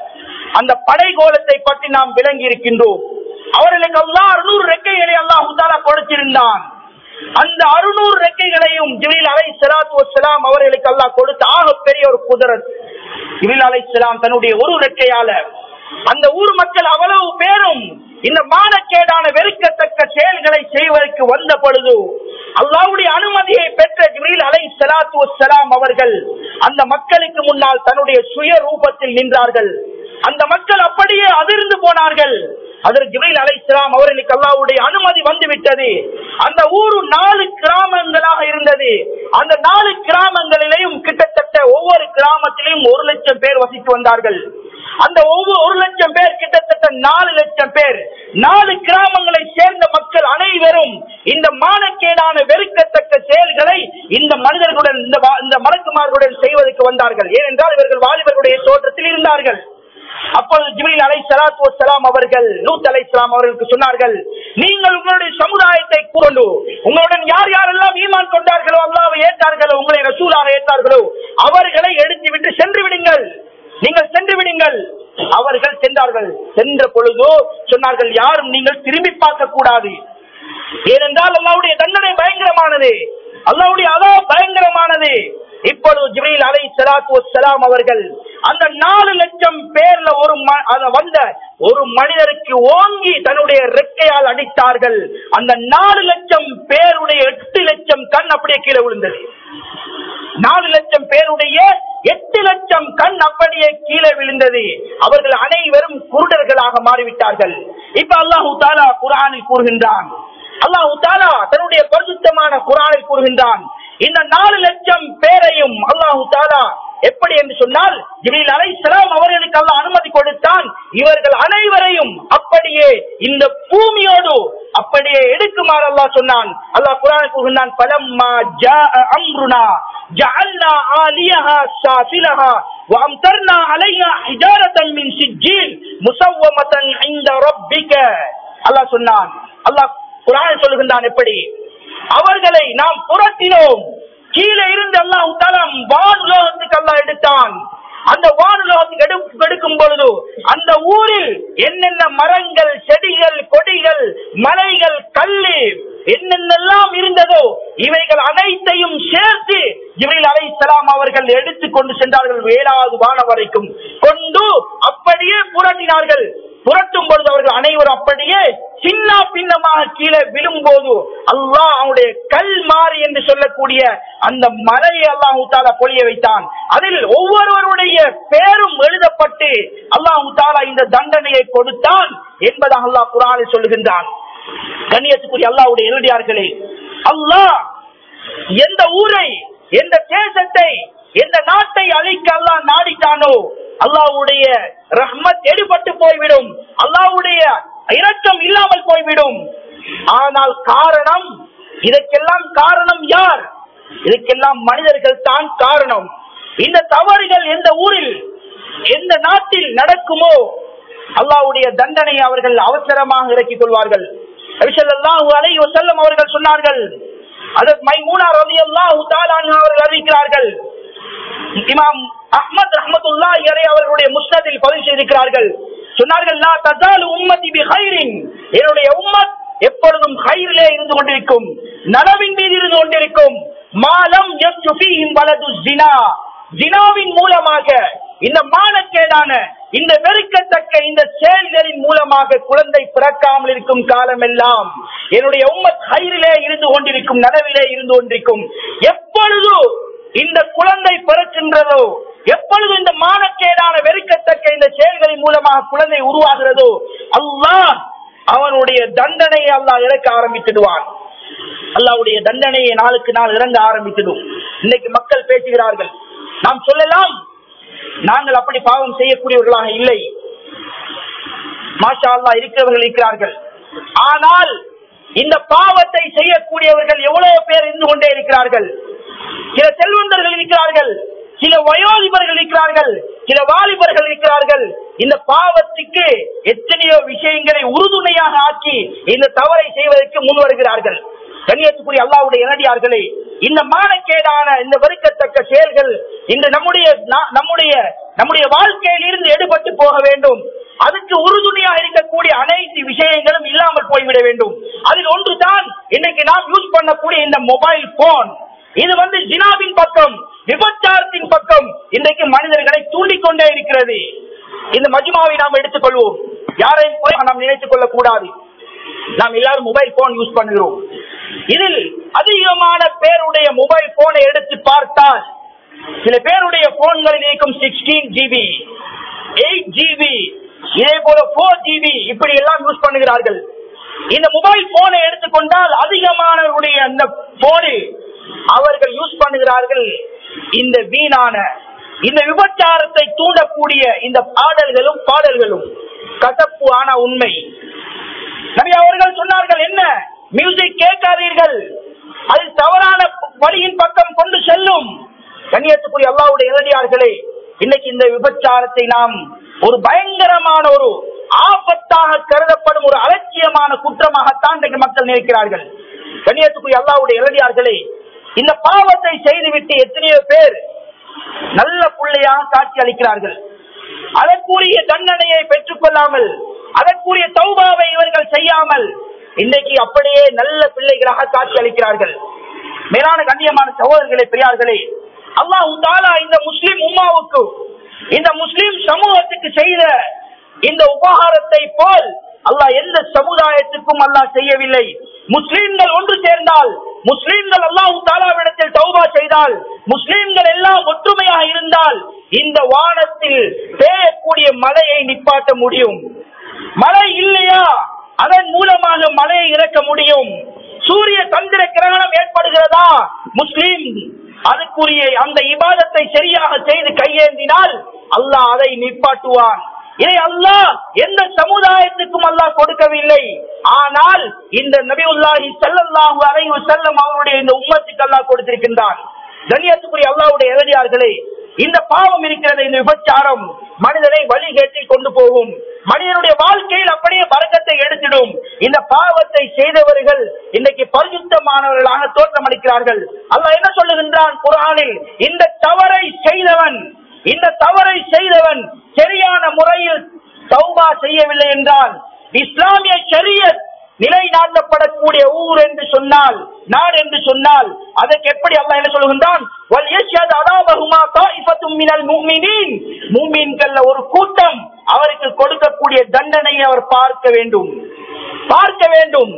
அந்த படைகோலத்தை பற்றி நாம் விளங்கி இருக்கின்றோம். அவர்களுக்கு அல்லாஹ் அறுநூறு ரெக்கைகளை அல்லாஹ் தஆலா கொடுத்திருந்தான். அந்த அறுநூறு ரெக்கைகளையும் ஜிப்ரீல் அலைஹிஸ்ஸலாத்து வஸ்ஸலாம் அவர்களுக்கு அல்லாஹ் கொடுத்த ஆகப்பெரிய ஒரு குதிரத். ஜிப்ரீல் அலைஹிஸ்ஸலாம் தன்னுடைய ஒரு ரெக்கையால அந்த ஊர் மக்கள் அவ்வளவு பேரும் இந்த மானக்கேடான வெறுக்கத்தக்க செயல்களை செய்வதற்கு வந்த பொழுது அல்லாஹ்வுடைய அனுமதியை பெற்ற ஜிப்ரீல் அலைஹிஸ்ஸலாத்து வஸ்ஸலாம் அவர்கள் அந்த மக்களுக்கு முன்னால் தன்னுடைய சுய ரூபத்தில் நின்றார்கள். அந்த மக்கள் அப்படியே அதிர்ந்து போனார்கள். ஹஜ்ரத் ஜிப்ரீல் அலைஹிஸ்ஸலாம் அவர்களுக்கு அல்லாஹ்வுடைய அனுமதி வந்துவிட்டது. அந்த ஊரு நாலு கிராமங்களாக இருந்தது. அந்த நாலு கிராமங்களிலேயும் கிட்டத்தட்ட ஒவ்வொரு கிராமத்திலையும் ஒரு லட்சம் பேர் வசித்து வந்தார்கள். அந்த ஒவ்வொரு ஒரு லட்சம் பேர் கிட்டத்தட்ட நாலு லட்சம் பேர், நாலு கிராமங்களை சேர்ந்த மக்கள் அனைவரும் இந்த மானக்கேடான வெறுக்கத்தக்க செயல்களை இந்த மனிதர்களுடன் இந்த மலக்குமார்களுடன் செய்வதற்கு வந்தார்கள். ஏனென்றால் இவர்கள் வாலிபர்களுடைய தோற்றத்தில் இருந்தார்கள். அப்பொழுது ஜிப்ரீல் அலைஹிஸ்ஸலாத்து வஸ்ஸலாம் அவர்கள் லூத் அலைஹிஸ்ஸலாம் அவர்களுக்கு சொன்னார்கள், நீங்கள் உங்களுடைய சமுதாயத்தை கொண்டு உங்களுடன் யார் யாரெல்லாம் ஈமான் கொண்டார்களோ, அல்லாஹ்வை ஏற்றார்களோ, உங்களை ரசூலாக ஏற்றார்களோ அவர்களை எடுத்து விட்டு சென்று விடுங்கள், நீங்கள் சென்று விடுங்கள். அவர்கள் சென்றார்கள். சென்ற பொழுது சொன்னார்கள், யாரும் நீங்கள் திரும்பி பார்க்க கூடாது. ஏனென்றால் அல்லாஹ்வுடைய தண்டனை பயங்கரமானது, அல்லாஹ்வுடைய அதாப் பயங்கரமானது. இப்பொழுது ஜிப்ரீல் அலைஹிஸ்ஸலாத்து வஸ்ஸலாம் அவர்கள் அந்த நாலு லட்சம் பேர்ல ஒரு வந்த ஒரு மனிதருக்கு ஓங்கி தன்னுடைய ரெக்கையால் அடித்தார்கள். அந்த நாலு லட்சம் பேருடைய எட்டு லட்சம் கண் அப்படியே கீழே விழுந்தது. நாலு லட்சம் பேருடைய எட்டு லட்சம் கண் அப்படியே கீழே விழுந்தது. அவர்கள் அனைவரும் குருடர்களாக மாறிவிட்டார்கள். இப்ப அல்லாஹு தஆலா குர்ஆனில் கூறுகின்றான், அல்லாஹு தஆலா தன்னுடைய பரிசுத்தமான குர்ஆனில் கூறுகின்றான், இந்த நாலு லட்சம் பேரையும் அல்லாஹு தஆலா எப்படி என்று சொன்னால் ஜிப்ரீல் அலைஹிஸ்ஸலாம் அவர்களுக்கு அல்லாஹ் அனுமதி கொடுத்தான். இவர்கள் அனைவரையும் அப்படியே இந்த பூமியோடு அப்படியே எடுக்குமாறு அல்லாஹ் சொன்னான். அல்லாஹ் குர்ஆனில் கூறுகின்றான், ஃபலம்மா ஜாஅ அம்ருனா ஜஅல்னா ஆலியஹா சாஃபிலஹா வஅம்தர்னா அலைஹா ஹிஜாரத்தன் மின் சிஜ்ஜீல் முஸவ்வமத்தன் இன்த ரப்பிக. அல்லாஹ் சொன்னான், அல்லாஹ் குர்ஆனில் சொல்லுகின்றான், எப்படி அவர்களை நாம் புரட்டினோம். கீழே இருந்து அல்லாஹ் தஆலா வானுலகத்துக்கு அல்லாஹ் எடுத்தான். அந்த வானுலகத்துக்கு எடுக்கும் பொழுது அந்த ஊரில் என்னென்ன மரங்கள், செடிகள், கொடிகள், மலைகள், கல்லு என்னென்னலாம் இருந்ததோ இவைகள் அனைத்தையும் சேர்த்து ஜிப்ரீல் அலைஹிஸ்ஸலாம் அவர்கள் எடுத்துக் கொண்டு சென்றார்கள். ஏழாவது வானம் வரைக்கும் கொண்டு அப்படியே புரட்டினார்கள். புரட்டும் பொழுது அவர்கள் அனைவரும் அப்படியே சின்ன பின்னமாக கீழே விழும்போது அல்லாஹ் அவனுடைய கல் மாறி என்று சொல்லக்கூடிய அந்த மலையை அல்லாஹு தஆலா பொழிய வைத்தான். அதில் ஒவ்வொருவருடைய பேரும் எழுதப்பட்டு அல்லாஹு தஆலா இந்த தண்டனையை கொடுத்தான் என்பதாக அல்லாஹ் குர்ஆனில் சொல்லுகின்றான். கண்ணியத்துக்குரிய அல்லாஹ்வுடைய நேரடியார்களே, அல்லாஹ் எந்த ஊரை, எந்த தேசத்தை, எந்த நாட்டை அல்லாஹ்வுடைய ரஹ்மத் எடுபட்டு போய்விடும், அல்லாஹ்வுடைய இரக்கம் இல்லாமல் போய்விடும். ஆனால் காரணம், இதற்கெல்லாம் காரணம் யார்? இதற்கெல்லாம் மனிதர்கள் தான் காரணம். இந்த தவறுகள் எந்த ஊரில் எந்த நாட்டில் நடக்குமோ அல்லாஹ்வுடைய தண்டனையை அவர்கள் அவசரமாக இறக்கிக் கொள்வார்கள். நபி ஸல்லல்லாஹு அலைஹி வஸல்லம் அவர்கள் சொன்னார்கள், ஹஜ்ரத் மைமூனா ரலியல்லாஹு தஆலா அன்ஹா அவர்கள் அறிவிக்கிறார்கள், இமாம் அஹ்மத் ரஹ்மத்துல்லாஹி அலைஹி அவர்களுடைய முஸ்னதில் பதிவு செய்திருக்கிறார்கள். சொன்னார்கள், லா தஸாலு உம்மதி பிகைரின், என்னுடைய உம்மத் எப்பொழுதும் கைரிலே இருந்து கொண்டிருக்கும், நலவின் மீது இருந்து கொண்டிருக்கும். மாலம் யஸ்ஃபீஹிம் வலது ஜினா, ஜினாவின் மூலமாக, இந்த மானக்கேடான இந்த வெறுக்கத்தக்க இந்த செயல்களின் மூலமாக குழந்தை பிறக்காமல் இருக்கும் காலம் எல்லாம் என்னுடைய உம்மத் கைரிலே இருந்து கொண்டிருக்கும், நலவிலே இருந்து கொண்டிருக்கும். எப்பொழுது இந்த குழந்தை பிறக்கின்றதோ, எப்பொழுது இந்த மானக்கேடான வெறுக்கத்தக்க இந்த செயல்களின் மூலமாக குழந்தை உருவாகிறதோ, அல்லாஹ் அவனுடைய தண்டனையை அல்லாஹ் இறக்க ஆரம்பித்துடுவான். அல்லாஹ்வுடைய தண்டனையை நாளுக்கு நாள் இறங்க ஆரம்பித்துடும். இன்னைக்கு மக்கள் பேசுகிறார்கள், நாம் சொல்லலாம் நாங்கள் அப்படி பாவம் செய்யக்கூடியவர்களாக இல்லை, மாஷா அல்லாஹ் இருக்கிறவர்கள் இருக்கிறார்கள். ஆனால் இந்த பாவத்தை செய்யக்கூடியவர்கள் எவ்வளவு பேர் இருந்து கொண்டே இருக்கிறார்கள். சில செல்வந்தர்கள் இருக்கிறார்கள், சில வயோதிபர்கள் இருக்கிறார்கள், சில வாலிபர்கள் இருக்கிறார்கள். இந்த பாவத்துக்கு எத்தனையோ விஷயங்களை உறுதுணையாக ஆக்கி இந்த தவறை செய்வதற்கு முன் வருகிறார்கள். கண்ணியத்துக்குரிய அல்லாஹ்வுடைய நேரடியார்களே, இந்த மானக்கேடான இந்த வெறுக்கத்தக்க செயல்கள் இன்று நம்முடைய நம்முடைய நம்முடைய வாழ்க்கையில் இருந்து எடுபட்டு போக வேண்டும். அதுக்கு உறுதுணையாக இருக்கக்கூடிய அனைத்து விஷயங்களும் இல்லாமல் போய்விட வேண்டும். அதில் ஒன்றுதான் இன்னைக்கு நாம் யூஸ் பண்ணக்கூடிய இந்த மொபைல் போன். இது வந்து ஜினாவின் பக்கம், விபச்சாரத்தின் பக்கம் இன்றைக்கு மனிதர்களை தூண்டிக்கொண்டே இருக்கிறது. இந்த மஜ்மாவை நாம் எடுத்துக் கொள்வோம், யாரையும் நாம் நினைத்துக் கொள்ளக் கூடாது. நாம் எல்லாரும் மொபைல் போன் யூஸ் பண்ணுகிறோம். இதில் அதிகமான பேருடைய மொபைல் போனை எடுத்து பார்த்தால் சில பேருடைய போன்களில் இருக்கும் சிக்ஸ்டீன் ஜிபி, எயிட் ஜிபி, இதே போல போர் ஜிபி இப்படி எல்லாம் யூஸ் பண்ணுகிறார்கள். இந்த மொபைல் போனை எடுத்துக்கொண்டால் அதிகமானவருடைய அந்த போனில் அவர்கள் யூஸ் பண்ணுகிறார்கள் இந்த வீணான இந்த விபச்சாரத்தை தூண்டக்கூடிய இந்த பாடல்களும் பாடல்களும். கசப்பு ஆன உண்மை. நபி அவர்கள் சொன்னார்கள், என்ன மியூசிக் கேட்காதீர்கள், அது தவறான வழியின் பக்கம் கொண்டு செல்லும். கண்ணியத்துக்குரிய அல்லாஹ்வுடைய நேரடியார்களே, இன்னைக்கு இந்த விபச்சாரத்தை நாம் ஒரு பயங்கரமான ஒரு ஆபத்தாக கருதப்படும் ஒரு அலட்சியமான குற்றமாகத்தான் இன்றைக்கு மக்கள் நினைக்கிறார்கள். கண்ணியத்துக்குரிய அல்லாஹ்வுடைய நேரடியார்களே, இந்த பாவத்தை செய்துவிட்டு எத்தனையோ பேர் நல்ல பிள்ளையாக காட்சி அளிக்கிறார்கள். அதற்குரிய தண்டனையை பெற்றுக் கொள்ளாமல், அதற்குரிய தௌபாவை இவர்கள் செய்யாமல் இன்றைக்கு அப்படியே நல்ல பிள்ளைகளாக காட்சி அளிக்கிறார்கள். மேலான கண்ணியமான சகோதரர்களே, பெரியார்களே, அல்லாஹ் தஆலா இந்த முஸ்லிம் உம்மாவுக்கு, இந்த முஸ்லிம் சமூகத்துக்கு செய்த இந்த உபகாரத்தை போல் அல்லாஹ் எந்த சமுதாயத்துக்கும் அல்லாஹ் செய்யவில்லை. முஸ்லிம்கள் ஒன்று சேர்ந்தால், முஸ்லிம்கள் அல்லாஹ் தஆலாவிடத்தில் தௌபா செய்தால், முஸ்லிம்கள் எல்லாம் ஒற்றுமையாக இருந்தால் இந்த வானத்தில் பெய்யக்கூடிய மழையை நிப்பாட்ட முடியும். மழை இல்லையா, அதன் மூலமாக மழையை இறக்க முடியும். சூரிய சந்திர கிரகணம் ஏற்படுகிறதா, முஸ்லிம் அதுக்குரிய அந்த இபாதத்தை சரியாக செய்து கையேந்தினால் அல்லாஹ் அதை நிப்பாட்டுவான். இதை அல்லாஹ் எந்த சமுதாயத்துக்கும் அல்லாஹ் கொடுக்கவில்லை. ஆனால் இந்த நபியுல்லாஹி ஸல்லல்லாஹு அலைஹி வஸல்லம் அவருடைய இந்த உம்மத்துக்கு அல்லாஹ் கொடுத்திருக்கின்றான். கண்ணியத்துக்குரிய அல்லாஹ்வுடைய நேரடியார்களே, இந்த பாவம் இருக்கிறது, இந்த விபச்சாரம் மனிதனை வழிகேட்டில் கொண்டு போகும், மனிதனுடைய வாழ்க்கையில் அப்படியே பரக்கத்தை எடுத்திடும். இந்த பாவத்தை செய்தவர்கள் இன்னைக்கு பரிசுத்தமானவர்களாக தோற்றமளிக்கிறார்கள். அல்லாஹ் என்ன சொல்லுகின்றான் குர்ஆனில், இந்த தவறை செய்தவன் இந்த தவறை செய்தவன் சரியான முறையில் தௌபா செய்யவில்லை என்றால், இஸ்லாமிய ஷரியத் நிலைநாட்டப்படக்கூடிய ஊர் என்று சொன்னால், நாடு என்று சொன்னால், அதற்கு எப்படி அல்லாஹ் என்ன சொல்லுகின்றான், வல் யஷ்ஹது அதாபஹுமா தாயிஃபத்தும் மினல் முஃமினீன், முஃமின்கள் ஒரு கூட்டம் அவருக்கு கொடுக்கக்கூடிய தண்டனையை அவர் பார்க்க வேண்டும் பார்க்க வேண்டும்.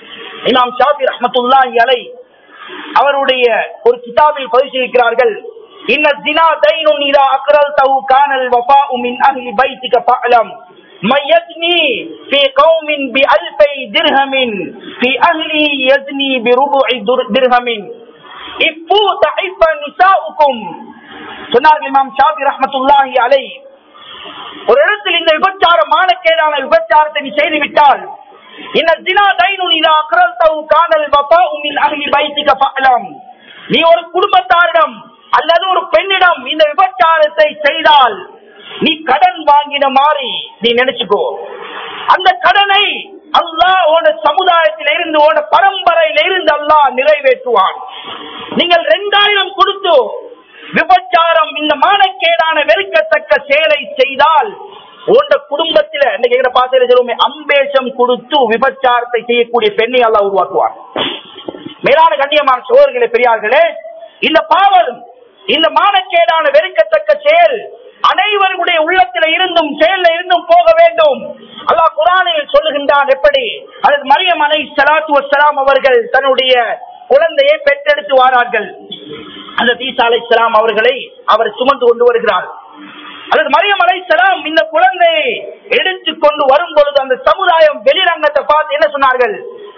இமாம் ஷாஃபி ரஹ்மத்துல்லாஹி அலைஹி அவருடைய ஒரு கிதாபில் பதிவு செய்கிறார்கள், இன்ன ஸினா தைனுன் இதா அக்ரல்தஹு கானல் வஃபாஉ மின் அஹ்லி பைத்திக ஃபஅலம் மயத்னி ஃபீ கௌமின் பி அல்ஃபை திர்ஹமின் ஃபீ அஹ்லி யஸ்னி பி ருபுஇ திர்ஹமின் இஃபு தஹிஃப நிசாஉக்கும். சொன்னார்கள் இமாம் ஷாஃபி ரஹ்மத்துல்லாஹி அலைஹி, ஒரு இடத்தில் இந்த விபச்சாரம் மானக்கேடான விபச்சாரத்தை நீ செய்துவிட்டால் நீ ஒரு குடும்பத்தாரிடம் அல்லது ஒரு பெண்ணிடம் இந்த விபச்சாரத்தை செய்தால் நீ கடன் வாங்கின மாதிரி நீ நினைச்சுக்கோ. அந்த கடனை அல்லாஹ் உன சமுதாயத்தில் இருந்து உன பரம்பரையில இருந்து அல்லாஹ் நிறைவேற்றுவான். நீங்கள் ரெண்டாயிரம் கொடுத்து விபச்சாரம் இந்த மானக்கேடான வெறுக்கத்தக்க செயலை செய்தால் உங்க குடும்பத்தில இன்னைக்கு பாத்திர சொல்லுமே அம்பேஷம் கொடுத்து விபச்சாரத்தை செய்யக்கூடிய பெண்ணை அல்லாஹ் உருவாக்குவார். மேலான கண்ணியமான சோழர்களே, பெரியார்களே, இந்த பாவம் இந்த மானக்கேடான வெறுக்கத்தக்க செயல் அனைவருடைய உள்ளத்தில இருந்தும் செயல்ல இருந்தும் போக வேண்டும். அல்லாஹ் குர்ஆனில் சொல்லுகின்றான். எப்படி? அது மரியம் அலைஹிஸ்ஸலாத்து வஸ்ஸலாம் அவர்கள் தன்னுடைய குழந்தையை பெற்றெடுத்து வாரார்கள். அந்த ஈசா அலைஹிஸ்ஸலாம் அவர்களை அவர் சுமந்து கொண்டு வருகிறார். அல்லது மரியம் அலைஹிஸ்ஸலாம் இந்த குழந்தையை எடுத்து கொண்டு வரும் பொழுது அந்த சமுதாயம் வெளிரங்கத்தை பார்த்து என்ன சொன்னார்கள்?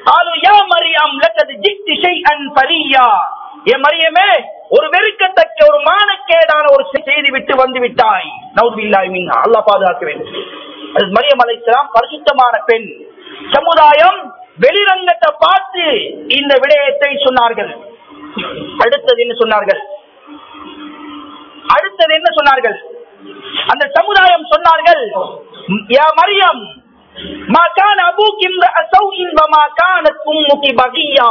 ஒரு வெறுக்கத்தக்க ஒரு மானக்கேடான ஒரு செய்தி விட்டு வந்து விட்டாய். நவுதுபில்லாஹி மின்ஹா, அல்லாஹ் பாதுகாக்க வேண்டும். அது மரியம் அலைஹிஸ்ஸலாம் பரிசுத்தமான பெண். சமுதாயம் வெளிரங்கத்தை பார்த்து இந்த விடயத்தை சொன்னார்கள். அடுத்தது என்ன சொன்னார்கள்? அடுத்தது என்ன சொன்னார்கள்? அந்த சமுதாயம் சொன்னார்கள், யா மரியம் மா கான அபூகி இம்ரஅ ஸௌஇன் வ மா கானத் உம்முகி பகியா.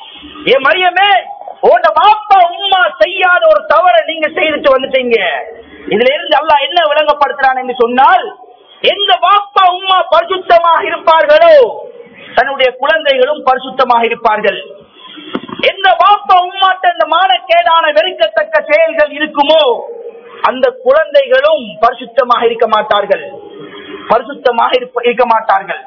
ஏ மரியமே, உங்க பாப்பா உம்மா செய்யாத ஒரு தவறை நீங்க செய்துட்டு வந்துட்டீங்க. இதுல இருந்து அல்லாஹ் என்ன விளங்கப்படுத்துறான் என்று சொன்னால், எந்த பாப்பா உம்மா பரிசுத்தமாக இருப்பார்களோ தன்னுடைய குழந்தைகளும் பரிசுத்தமாக இருப்பார்கள். எந்த பாப்பா உம்மாட்ட இந்த மானக்கேடான வெறுக்கத்தக்க செயல்கள் இருக்குமோ அந்த குழந்தைகளும் பரிசுத்தமாக இருக்க மாட்டார்கள், பரிசுத்தமாக இருக்க மாட்டார்கள்.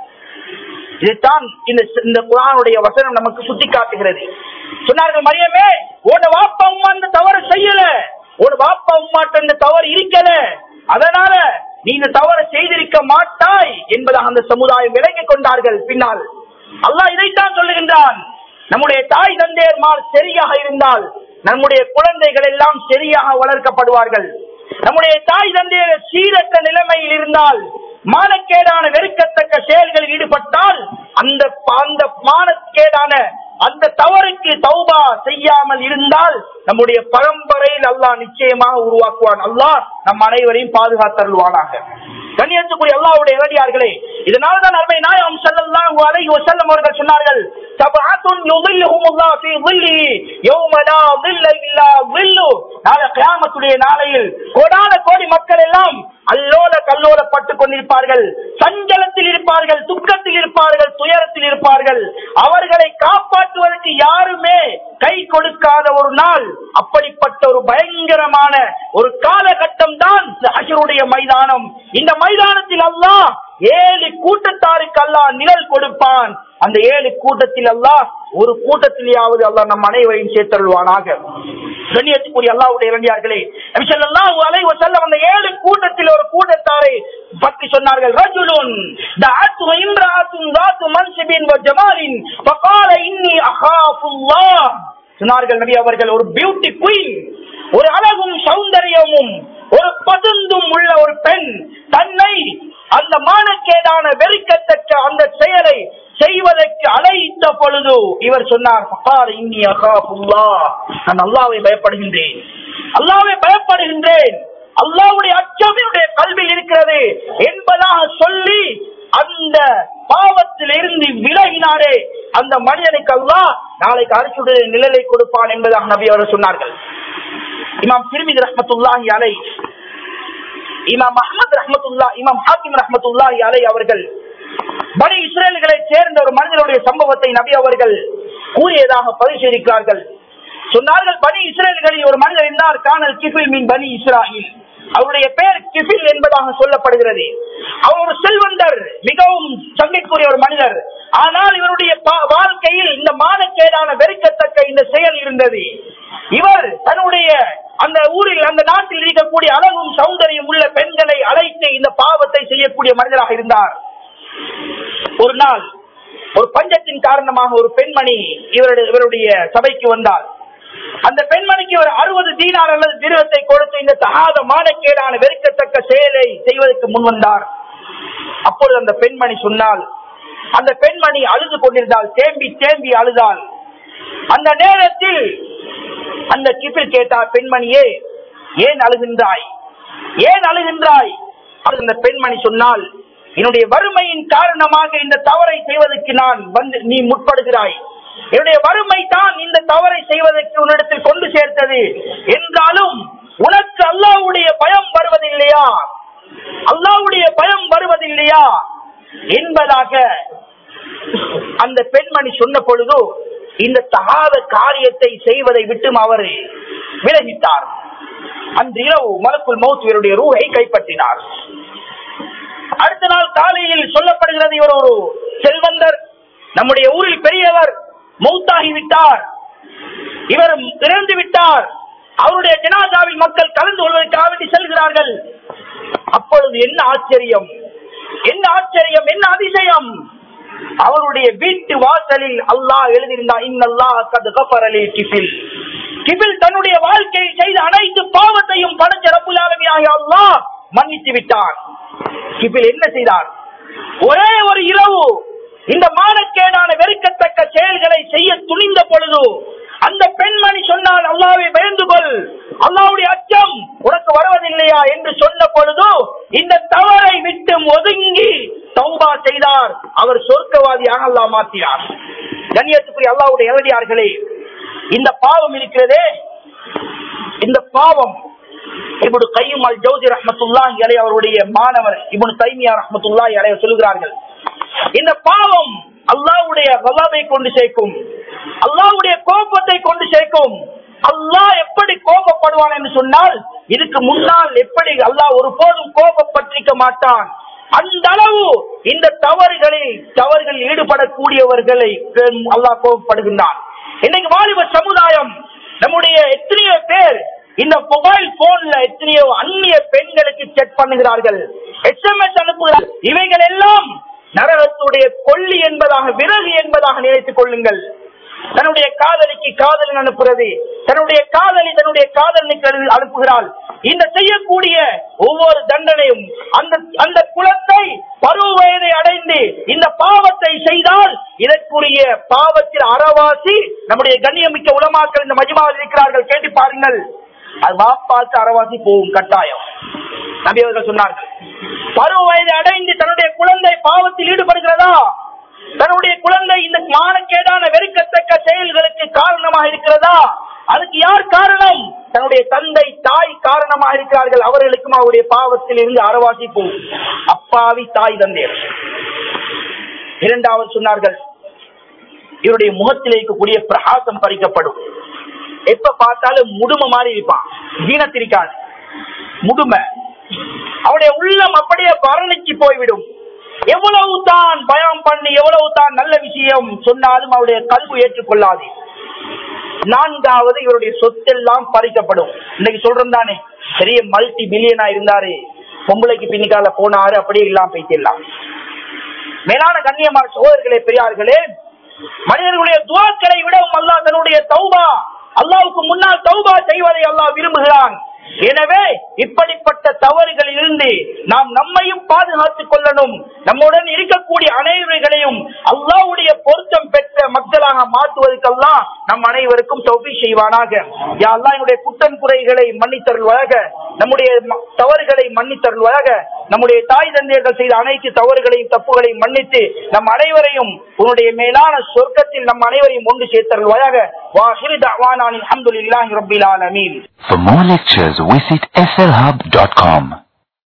இதுதான் இந்த குர்ஆனுடைய வசனம் நமக்கு சுட்டி காட்டுகிறது. சொன்னார்கள், மரியமே, உன் வாப்பா உம்மா இந்த தவறு செய்யல, ஒரு வாப்பா உம்மாட்ட இந்த தவறு இருக்கல, அதனால நீ இந்த தவறு செய்திருக்க மாட்டாய் என்பதாக அந்த சமுதாயம் விலகிக் கொண்டார்கள். பின்னால் அல்லாஹ் இதைத்தான் சொல்லுகின்றான், நம்முடைய தாய் தந்தையர் சரியாக இருந்தால் நம்முடைய குழந்தைகள் எல்லாம் சரியாக வளர்க்கப்படுவார்கள். நம்முடைய தாய் தந்தையர் சீரற்ற நிலைமையில் இருந்தால், மானக்கேடான வெறுக்கத்தக்க செயல்களில் ஈடுபட்டால், அந்த அந்த மானக்கேடான அந்த தவறுக்கு தௌபா செய்யாமல் இருந்தால் நம்முடைய பரம்பரையில் அல்லாஹ் நிச்சயமாக உருவாக்குவான். அல்லாஹ் நம் அனைவரையும் பாதுகாத்தருள்வானாக. கண்ணியத்துக்குரிய அல்லாஹ்வுடைய நல்லடியார்களே, இதனால்தான் அருமை நாயகம் ஸல்லல்லாஹு அலைஹி வஸல்லம் அவர்கள் சொன்னார்கள், சபஅத்துன் யுதில்லுஹுமுல்லாஹு ஃபீ ظில்லிஹி யௌம லா ظில்ல இல்லா ظில்லு. நாளை கியாமத்துடைய நாளையில் கோடான கோடி மக்கள் எல்லாம் அல்லோல கல்லோலப்பட்டுக் கொண்டிருப்பார்கள், சஞ்சலத்தில் இருப்பார்கள், துக்கத்தில் இருப்பார்கள், துயரத்தில் இருப்பார்கள். அவர்களை காப்பாற்றுவதற்கு யாருமே கை கொடுக்காத ஒரு நாள், அப்படிப்பட்ட ஒரு பயங்கரமான ஒரு காலகட்டம் தான் ஹஷ்ருடைய மைதானம். இந்த மைதானத்தில் அல்லாஹ் ஏழு கூட்டத்தாருக்கு அல்லாஹ் நிழல் கொடுப்பான். அந்த ஏழு கூட்டத்தில் அல்லாஹ் ஒரு கூட்டத்திலேயாவது அல்லாஹ் நம் அனைவரையும் சேர்த்தருள்வானாக. கண்ணியத்துக்குரிய அல்லாஹ்வுடைய நல்லடியார்களே, நபி ஸல்லல்லாஹு அலைஹி வஸல்லம் அந்த ஏழு கூட்டத்தில் ஒரு கூட்டத்தாரை பற்றி சொன்னார்கள். ரஜுலுன் தஅத்து இம்ராஅத்துன் ذات منصب وجمال فقال اني اخاف الله. சொன்னார்கள் நபி அவர்கள், ஒரு பியூட்டி குயின், ஒரு அழகும் சௌந்தரியமும் ஒரு பதுந்தும் உள்ள ஒரு பெண் தன்னை அந்த மானக்கேடான வெறுக்கத்தக்க அந்த செயலை செய்வதற்கு அழைத்த பொழுது இவர் சொன்னார், நான் அல்லாஹ்வை பயப்படுகின்றேன், அல்லாஹ்வை பயப்படுகின்றேன், அல்லாஹ்வுடைய அச்சம் என்னுடைய கல்வியில் இருக்கிறது என்பதாக சொல்லி அந்த பாவத்தில் இருந்து விலகினாரே அந்த மனிதனுக்கு அல்லாஹ் நாளைக்கு அரிசுடைய நிழலை கொடுப்பான் என்பதாக நபி அவர்கள் சொன்னார்கள். இமாம் திர்மிதி ரஹ்மத்துல்லாஹி அலைஹி, இமாம் அஹ்மத் ரஹ்மத்துல்லாஹி, இமாம் ஹாக்கிம் ரஹ்மத்துல்லாஹி அலைஹி அவர்கள் பனி இஸ்ரேல்களை சேர்ந்த ஒரு மனிதனுடைய சம்பவத்தை நபி அவர்கள் கூறியதாக பரிசீலிக்கிறார்கள். சொன்னார்கள், பனி இஸ்ரேல்களில் ஒரு மனிதர் இருந்தார், கானல் கிஃபில் மின் பனி இஸ்ராயில். அவருடைய பெயர் கிஃபில் என்பதாக சொல்லப்படுகிறது. அவர் ஒரு செல்வந்தர், மிகவும் சங்கைக்குரிய ஒரு மனிதர். ஆனால் இவருடைய வாழ்க்கையில் இந்த மானக்கேடான வெறுக்கத்தக்க இந்த செயல் இருந்தது. இவர் தன்னுடைய அந்த ஊரில் அந்த நாட்டில் இருக்கக்கூடிய அழகும் சௌந்தரியம் உள்ள பெண்களை அழைத்து இந்த பாவத்தை செய்யக்கூடிய மனிதராக இருந்தார். ஒரு நாள் ஒரு பஞ்சத்தின் காரணமாக ஒரு பெண்மணி இவருடைய இவருடைய சபைக்கு வந்தார். அந்த பெண்மணிக்கு ஒரு அறுபது தீனார் அல்லது திருவத்தை கொடுத்து இந்த தகாத மானக்கேடான வெறுக்கத்தக்க செயலை செய்வதற்கு முன் வந்தார். அப்பொழுது அந்த பெண்மணி சொன்னால், அந்த பெண்மணி அழுது கொண்டிருந்தால், தேம்பி தேம்பி அழுதாள். அந்த நேரத்தில் அந்த கிபில் கேட்டார், பெண்மணியே ஏன் அழுகின்றாய், ஏன் அழுகின்றாய்? அந்த பெண்மணி சொன்னால், என்னுடைய வறுமையின் காரணமாக இந்த தவறை செய்வதற்கு நான் வந்து நீ முற்படுகிறாய். என்னுடைய வறுமை தான் இந்த தவறை செய்வதற்கு உன்னிடத்தில் கொண்டு சேர்த்தது. என்றாலும் உனக்கு அல்லாஹ்வுடைய பயம் வருவதில்லையா, அல்லாஹ்வுடைய பயம் வருவதில்லையா என்பதாக அந்த பெண்மணி சொன்ன பொழுது இந்த தகாத காரியத்தை செய்வதை விட்டும் அவர் விலகிட்டார். அன்று இரவு மலக்குல் மௌத் இவருடைய ரூஹை கைப்பற்றினார். அடுத்த நாள் காலையில் சொல்லப்படுகிறது, இவர் ஒரு செல்வந்தர், நம்முடைய ஊரில் பெரியவர், மௌத்தாகிவிட்டார், இவர் இறந்து விட்டார். அவருடைய ஜனாசாவில் மக்கள் கலந்து கொள்வதற்காக செல்கிறார்கள். அப்பொழுது என்ன ஆச்சரியம், என்ன ஆச்சரியம், என்ன அதிசயம்! அவருடைய வீட்டு வாசலில் அல்லாஹ் எழுதியிருந்தார், இன்னல்லாஹ் கத் கஃபர லில் கிஃபில். கிஃபில் தன்னுடைய வாழ்க்கையில் செய்த அனைத்து பாவத்தையும் படைச்ச ரப்புல் ஆலமீனாகிய அல்லாஹ் மன்னித்து விட்டார். கிஃபில் என்ன செய்தார்? ஒரே ஒரு இரவு இந்த மானக்கேடான வெறுக்கத்தக்க செயல்களை செய்ய துணிந்த பொழுது அந்த பெண்மணி சொன்னால், அல்லாஹ்வை பயந்து கொள், அல்லாஹ்வுடைய அச்சம் உனக்கு வருவதில்லையா என்று சொன்ன பொழுது இந்த தவறை விட்டு ஒதுங்கி தௌபா செய்தார். அவர் சொர்க்கவாதியாக அல்லாஹ் மாற்றினார். கண்ணியத்துக்குரிய அல்லாஹ்வுடைய நல்லடியார்களே, இந்த பாவம் இருக்கிறதே, இந்த பாவம் இப்னு கையிம் அல் ஜௌஸி ரஹ்மத்துல்லாஹி அலைஹி அவருடைய மாணவர் இப்னு தைமியா ரஹ்மத்துல்லாஹி அலைஹி சொல்கிறார்கள், இந்த பாவம் அல்லாஹ்வுடைய கஸபை கொண்டு சேர்க்கும், அல்லாஹ்வுடைய கோபத்தை கொண்டு சேர்க்கும். அல்லாஹ் எப்படி கோபப்படுவான் என்று சொன்னால், இதுக்கு முன்னால் எப்படி அல்லாஹ் ஒருபோதும் கோபப்பட்டிருக்க மாட்டான். அந்த அளவு இந்த தவறுகளில் தவறுகளில் ஈடுபடக்கூடியவர்களை அல்லாஹ் கோபப்படுகின்றான். இன்னைக்கு வாலிப சமுதாயம், நம்முடைய எத்தனையோ பேர் இந்த மொபைல் போன்ல எத்தனையோ அந்நிய பெண்களுக்கு செக் பண்ணுகிறார்கள், எஸ்எம்எஸ் அனுப்புகிறார்கள். இவைகள் எல்லாம் நரகத்துடைய கொல்லி என்பதாக, விறகு என்பதாக நினைத்துக் கொள்ளுங்கள். தன்னுடைய காதலிக்கு காதலன் அனுப்புறது, தன்னுடைய காதலி தன்னுடைய காதலனுக்கு அனுப்புகிறாள். இந்த செய்யக்கூடிய ஒவ்வொரு தண்டனையும் அந்த அந்த குலத்தை பருவ வயதை அடைந்து இந்த பாவத்தை செய்தால் இதற்குரிய பாவத்தில் அறவாசி நம்முடைய கண்ணியமிக்க உலமாக்கள் இந்த மஜ்மாவில் இருக்கிறார்கள், கேட்டு பாருங்கள். அது வாப்பாக்கு அறவாசி போகும் கட்டாயம். நபி அவர்கள் சொன்னார்கள், பருவ வயதை அடைந்து தன்னுடைய குழந்தை பாவத்தில் ஈடுபடுகிறதா, தன்னுடைய குழந்தை இந்த மானக்கேடான வெறுக்கத்தக்க செயல்களுக்கு காரணமாக இருக்கிறதா, அதுக்கு யார் காரணம்? தன்னுடைய தந்தை தாய் காரணமாக இருக்கிறார்கள். அவர்களுக்கும் அவருடைய பாவத்தில் இருந்து அறவாசி போகும். அப்பாவி தாய் தந்தையர். இரண்டாவது சொன்னார்கள், இவருடைய முகத்தில் இருக்கக்கூடிய பிரகாசம் பறிக்கப்படும். எப்ப பார்த்தாலும் முதுமை மாதிரி இருப்பான், ஜீனத்திருக்காது, முதுமை. அவருடைய உள்ளம் அப்படியே வறணிச்சு போய்விடும். எவ்வளவு தான் பயம் பண்ணி எவ்வளவு தான் நல்ல விஷயம் சொன்னாலும் அவருடைய கல்வி ஏற்றுக்கொள்ளாது. நான்காவது, இவருடைய சொத்தெல்லாம் பறிக்கப்படும். இன்னைக்கு சொல்றோம் தானே, பெரிய மல்டி பில்லியனா இருந்தாரு, பொம்பளைக்கு பின்னிக்கால போனாரு, அப்படியே இல்லாம போய்த்திடலாம். மேலான கண்ணியமான சகோதரர்களே, பெரியார்களே, மனிதர்களுடைய துஆக்களை விடவும் அல்லாஹ் தன்னுடைய தௌபா, அல்லாஹ்வுக்கு முன்னால் தௌபா செய்வதை அல்லாஹ் விரும்புகிறான். எனவே இப்படிப்பட்ட தவறுகளில் இருந்து நாம் நம்மையும் பாதுகாத்துக் கொள்ளணும். நம்முடன் இருக்கக்கூடிய அனைவர்களையும் அல்லாஹ்வுடைய பொருத்தம் பெற்ற மக்களாக மாற்றுவதற்கு அல்லாஹ் நம் அனைவருக்கும் தௌஃபீக் செய்வானாக. யா அல்லாஹ், என்னுடைய குற்றம் குறைகளை மன்னித்தருள்வாயாக, நம்முடைய தவறுகளை மன்னித்தருள்வாயாக, நம்முடைய தாய் தந்தையர்கள் செய்த அனைத்து தவறுகளையும் தப்புகளையும் மன்னித்து நம் அனைவரையும் உன்னுடைய மேலான சொர்க்கத்தில் நம் அனைவரையும் ஒன்று சேர்த்தருள்வாயாக. வாஹிரு தஅவானா அல்ஹம்துலில்லாஹி ரப்பில் ஆலமீன். For more lectures, visit S L hub dot com.